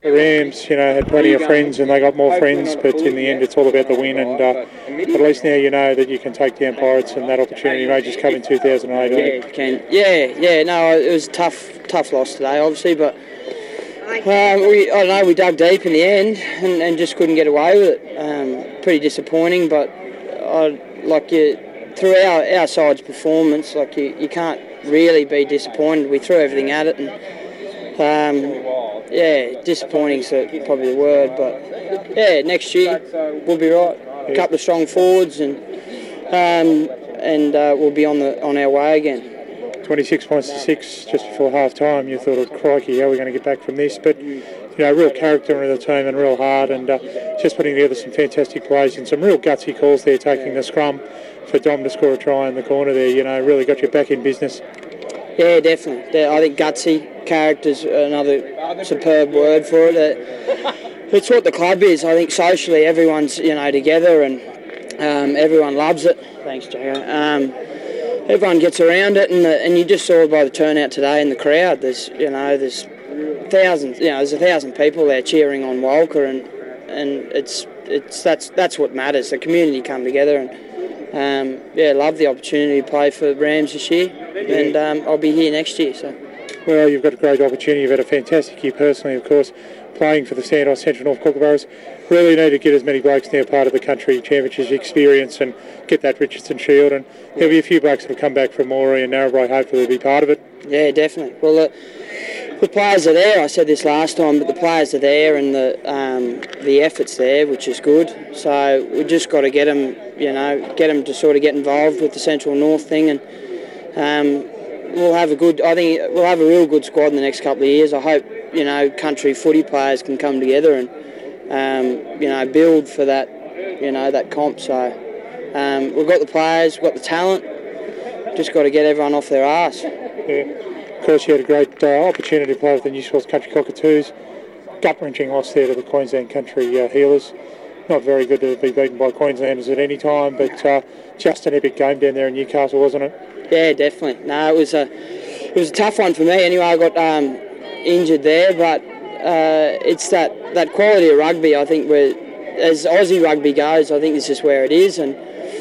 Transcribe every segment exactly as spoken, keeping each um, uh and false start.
The Rams, you know, had plenty of friends and they got more friends, but in the end it's all about the win, and uh, at least now you know that you can take down Pirates, and that opportunity may just come in two thousand eight. Yeah, you can. Yeah, yeah, no, it was a tough, tough loss today, obviously, but um, we, I don't know, we dug deep in the end and, and just couldn't get away with it. Um, pretty disappointing, but I, like you, through our, our side's performance, like you, you can't really be disappointed. We threw everything at it, and um, yeah, disappointing's probably the word, but yeah, next year we'll be right. A couple of strong forwards, and um, and uh, we'll be on the on our way again. twenty-six points to six just before half time. You thought, oh, crikey, how are we going to get back from this? But you know, real character in the team and real hard, and uh, just putting together some fantastic plays and some real gutsy calls there, taking the scrum for Dom to score a try in the corner there. You know, really got you back in business. Yeah, definitely. I think gutsy, character's another superb word for it. It's what the club is. I think socially everyone's, you know, together, and um, everyone loves it. Thanks, Jago. Um, everyone gets around it, and the, and you just saw by the turnout today in the crowd. There's, you know, there's thousands, you know, there's a thousand people there cheering on Walker, and and it's it's that's that's what matters. The community come together, and um, yeah, love the opportunity to play for Rams this year, and um, I'll be here next year. So. Well, you've got a great opportunity. You've had a fantastic year personally, of course, playing for the Santos Central North Kookaburras. Really need to get as many blokes now part of the country championships experience and get that Richardson Shield. And there'll be a few blokes that will come back from Moree and Narrabri, hopefully they'll be part of it. Yeah, definitely. Well, the, the players are there. I said this last time, but the players are there, and the um, the effort's there, which is good. So we just got to get them, you know, get them to sort of get involved with the Central North thing, and um, we'll have a good. I think we'll have a real good squad in the next couple of years. I hope, you know, country footy players can come together and um, you know, build for that, you know, that comp. So um, we've got the players, we've got the talent. Just got to get everyone off their arse. Yeah. Of course, you had a great uh, opportunity to play with the New South Wales Country Cockatoos. Gut-wrenching loss there to the Queensland Country uh, Healers. Not very good to be beaten by Queenslanders at any time, but uh, just an epic game down there in Newcastle, wasn't it? Yeah, definitely. No, it was a it was a tough one for me. Anyway, I got um, injured there, but uh, it's that, that quality of rugby. I think where, as Aussie rugby goes, I think this is where it is, and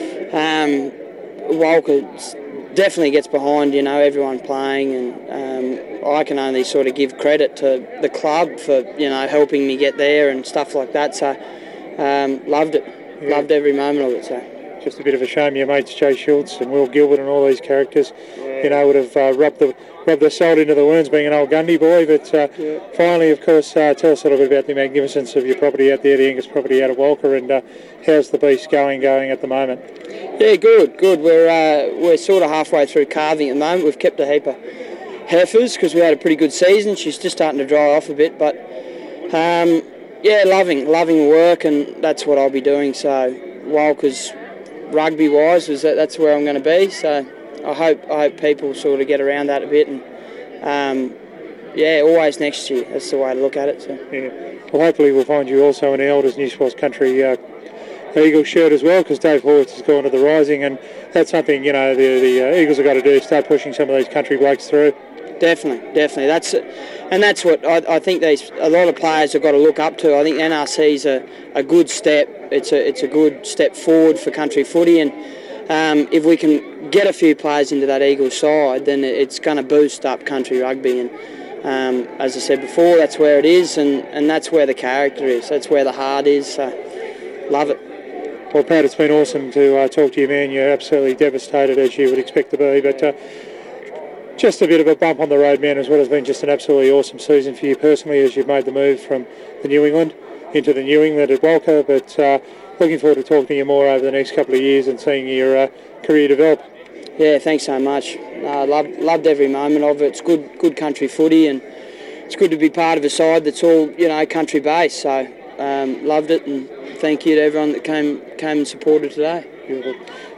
um, Walker definitely gets behind, you know, everyone playing, and um, I can only sort of give credit to the club for, you know, helping me get there and stuff like that. So um, loved it, yeah. Loved every moment of it. So. Just a bit of a shame your mates Jay Schultz and Will Gilbert and all these characters, yeah. you know, would have uh, rubbed the rubbed their salt into the wounds being an old Gundy boy. But uh, yeah. finally, of course, uh, tell us a little bit about the magnificence of your property out there, the Angus property out of Walker, and uh, how's the beast going going at the moment? Yeah, good, good. We're uh, we're sort of halfway through calving at the moment. We've kept a heap of heifers because we had a pretty good season. She's just starting to dry off a bit, but um, yeah, loving loving work, and that's what I'll be doing. So Walker's rugby wise was that that's where I'm going to be, so I hope I hope people sort of get around that a bit, and um, yeah, always next year. That's the way to look at it. So yeah, well, hopefully we'll find you also in the Elders New South Wales Country uh, Eagles shirt as well, because Dave Horwitz has gone to the Rising, and that's something, you know, the the uh, Eagles have got to do, start pushing some of these country blokes through. Definitely, definitely. That's and that's what I, I think these a lot of players have got to look up to. I think N R C is a, a good step. It's a it's a good step forward for country footy, and um, if we can get a few players into that Eagles side, then it's going to boost up country rugby. And um, as I said before, that's where it is, and, and that's where the character is. That's where the heart is. So love it. Well, Pat, it's been awesome to uh, talk to you, man. You're absolutely devastated, as you would expect to be, but. Uh, Just a bit of a bump on the road, man, as well. Has been just an absolutely awesome season for you personally as you've made the move from the New England into the New England at Walker. But uh, looking forward to talking to you more over the next couple of years and seeing your uh, career develop. Yeah, thanks so much. I uh, loved, loved every moment of it. It's good, good country footy, and it's good to be part of a side that's all, you know, country based. So um, loved it, and thank you to everyone that came came and supported today. Beautiful.